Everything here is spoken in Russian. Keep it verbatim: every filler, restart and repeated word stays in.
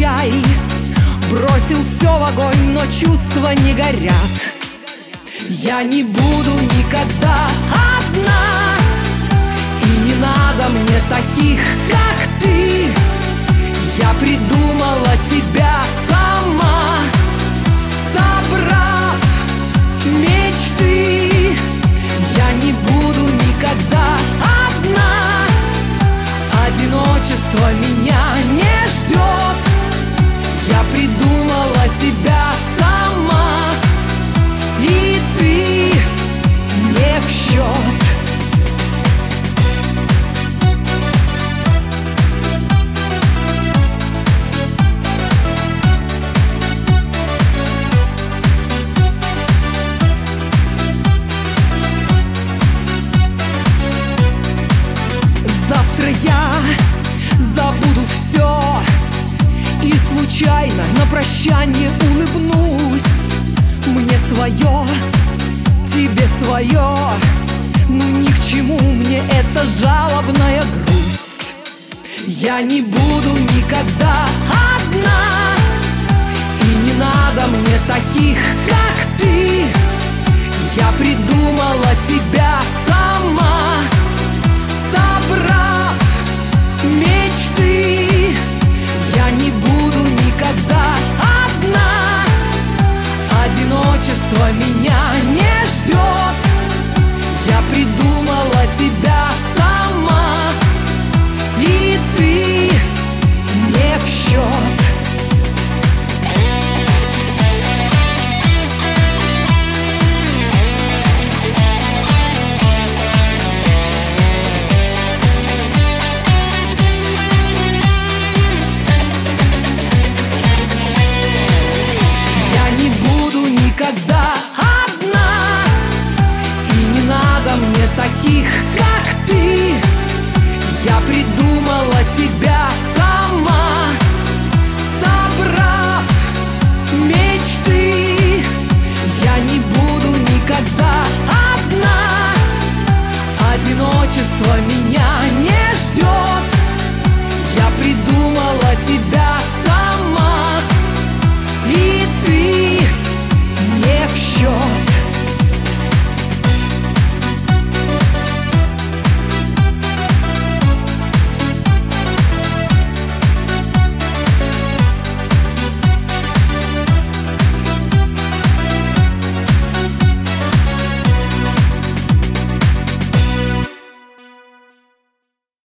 чай. Бросил все в огонь, но чувства не горят. Я не буду никогда одна, и не надо мне таких, как ты. Я придумала тебя сама, собрав мечты. Я не буду никогда одна, одиночество меня не ждет. Я придумала тебя сама, и ты не в счет. Завтра я забуду все и случайно на прощание улыбнусь. Мне свое, тебе свое, ну ни к чему мне эта жалобная грусть. Я не буду никогда одна,